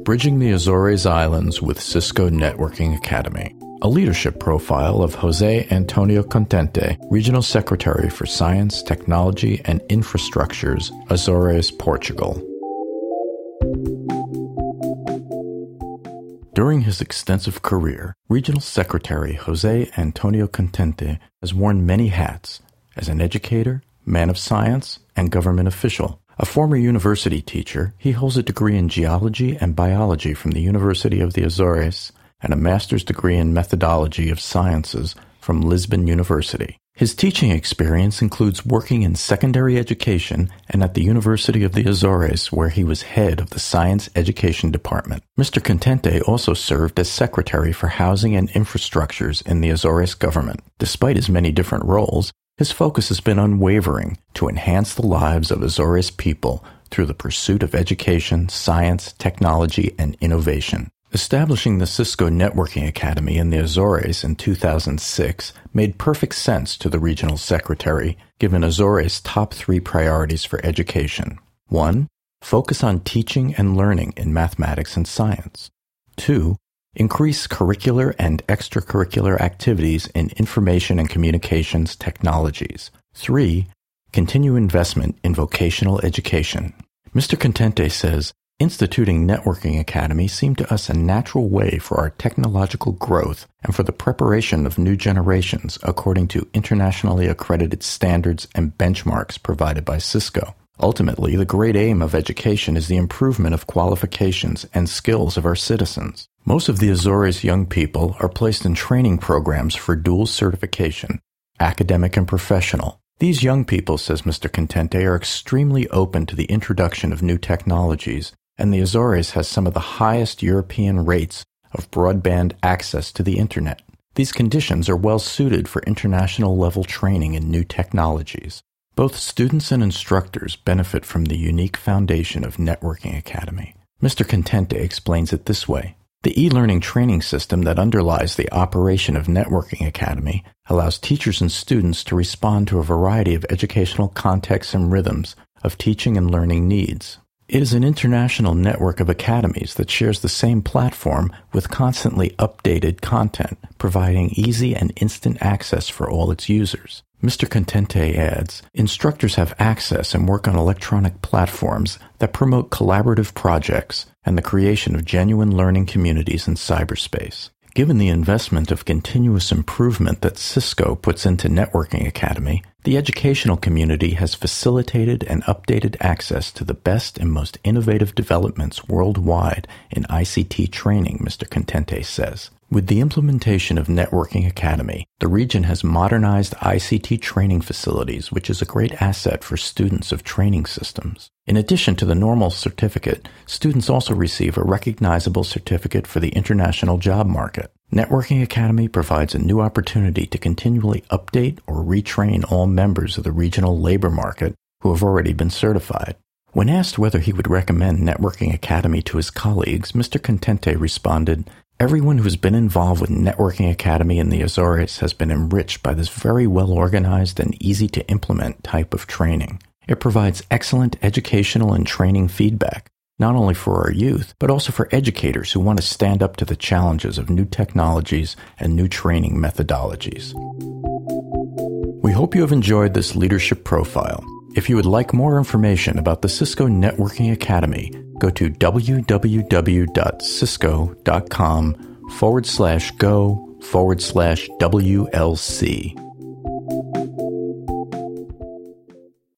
Bridging the Azores Islands with Cisco Networking Academy, a leadership profile of José Antonio Contente, Regional Secretary for Science, Technology, and Infrastructures, Azores, Portugal. During his extensive career, Regional Secretary José Antonio Contente has worn many hats as an educator, man of science, and government official. A former university teacher, he holds a degree in geology and biology from the University of the Azores and a master's degree in methodology of sciences from Lisbon University. His teaching experience includes working in secondary education and at the University of the Azores, where he was head of the Science Education Department. Mr. Contente also served as Secretary for Housing and Infrastructures in the Azores government. Despite his many different roles, his focus has been unwavering to enhance the lives of Azores people through the pursuit of education, science, technology, and innovation. Establishing the Cisco Networking Academy in the Azores in 2006 made perfect sense to the regional secretary, given Azores' top 3 priorities for education. 1. Focus on teaching and learning in mathematics and science. 2. Increase curricular and extracurricular activities in information and communications technologies. 3. Continue investment in vocational education. Mr. Contente says, instituting Networking Academy seemed to us a natural way for our technological growth and for the preparation of new generations according to internationally accredited standards and benchmarks provided by Cisco. Ultimately, the great aim of education is the improvement of qualifications and skills of our citizens. Most of the Azores young people are placed in training programs for dual certification, academic and professional. These young people, says Mr. Contente, are extremely open to the introduction of new technologies, and the Azores has some of the highest European rates of broadband access to the Internet. These conditions are well suited for international-level training in new technologies. Both students and instructors benefit from the unique foundation of Networking Academy. Mr. Contente explains it this way. The e-learning training system that underlies the operation of Networking Academy allows teachers and students to respond to a variety of educational contexts and rhythms of teaching and learning needs. It is an international network of academies that shares the same platform with constantly updated content, providing easy and instant access for all its users. Mr. Contente adds, instructors have access and work on electronic platforms that promote collaborative projects and the creation of genuine learning communities in cyberspace. Given the investment of continuous improvement that Cisco puts into Networking Academy, the educational community has facilitated and updated access to the best and most innovative developments worldwide in ICT training, Mr. Contente says. With the implementation of Networking Academy, the region has modernized ICT training facilities, which is a great asset for students of training systems. In addition to the normal certificate, students also receive a recognizable certificate for the international job market. Networking Academy provides a new opportunity to continually update or retrain all members of the regional labor market who have already been certified. When asked whether he would recommend Networking Academy to his colleagues, Mr. Contente responded, everyone who has been involved with Networking Academy in the Azores has been enriched by this very well-organized and easy-to-implement type of training. It provides excellent educational and training feedback, not only for our youth, but also for educators who want to stand up to the challenges of new technologies and new training methodologies. We hope you have enjoyed this leadership profile. If you would like more information about the Cisco Networking Academy, go to www.cisco.com/go/WLC.